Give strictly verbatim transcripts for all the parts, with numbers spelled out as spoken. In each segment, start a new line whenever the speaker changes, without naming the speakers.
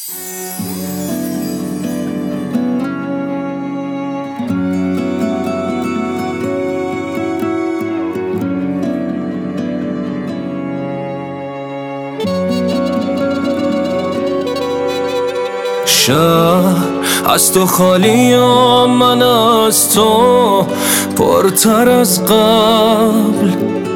شهر از تو خالی و من از تو پرتر از قبل،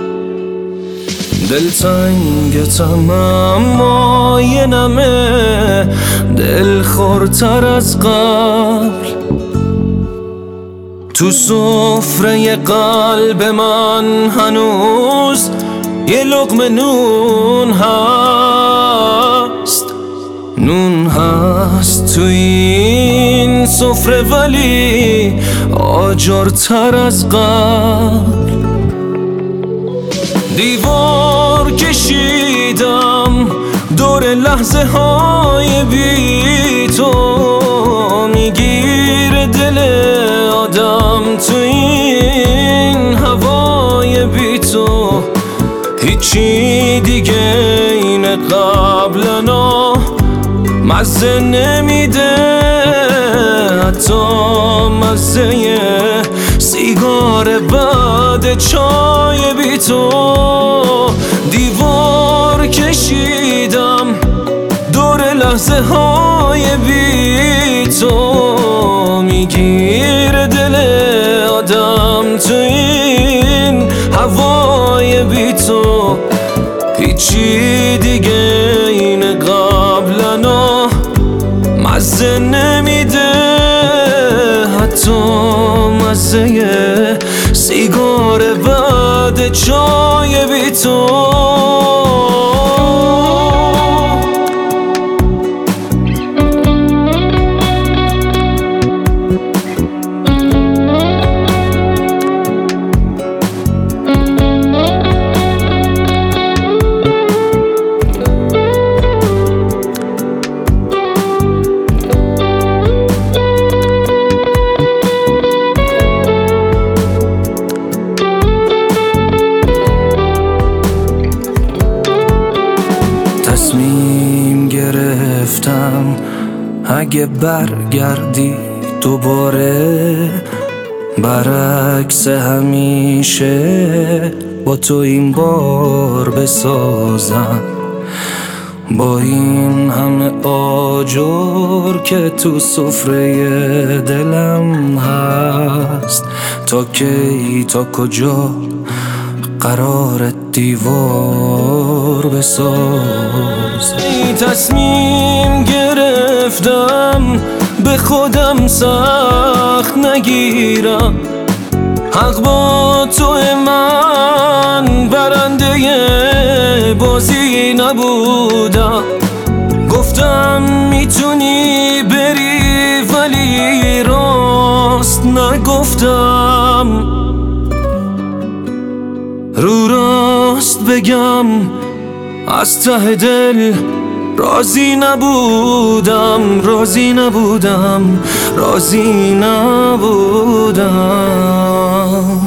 دلتنگتم اما یه نمه دل خورتر از قبل. تو سفره قلب من هنوز یه لقمه نون هست، نون هست تو این سفره ولی آجرتر از قبل. دیوار کشیدم دور لحظه های بی تو، میگیره دل آدم تو این هوای بی تو. هیچی دیگه این قبلنا مزه نمیده، حتی مزه سیگار بعد چای بی تو. دیوار کشیدم دور لحظه های بی تو، میگیره دل آدم تو این هوای بی تو. هیچی دیگه این قبلنا مزه نمیده، حتی مزه سیگار بعد چای بی تو. تصمیم گرفتم اگه برگردی دوباره، برعکس همیشه با تو این بار بسازم. با این همه آجر که تو سفره دلم هست، تا کی تا کجا قرار دیوار بساز. تصمیم گرفتم به خودم سخت نگیرم، حق با تو من برنده بازی نبودم. گفتم میتونی بری ولی راست نگفتم، رو راست بگم از ته دل راضی نبودم، راضی نبودم، راضی نبودم.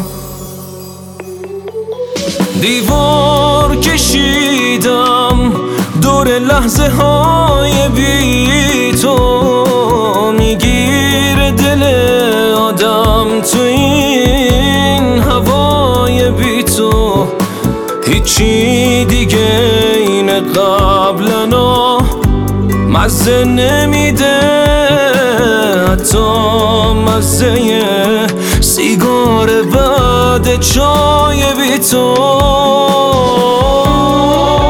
دیوار کشیدم دور لحظه های بی تو، میگیره دل آدم تو این هوای بی تو. هیچی دیگه این قبلنا مزه نمیده، حتی مزه سیگار بعد چای بی تو.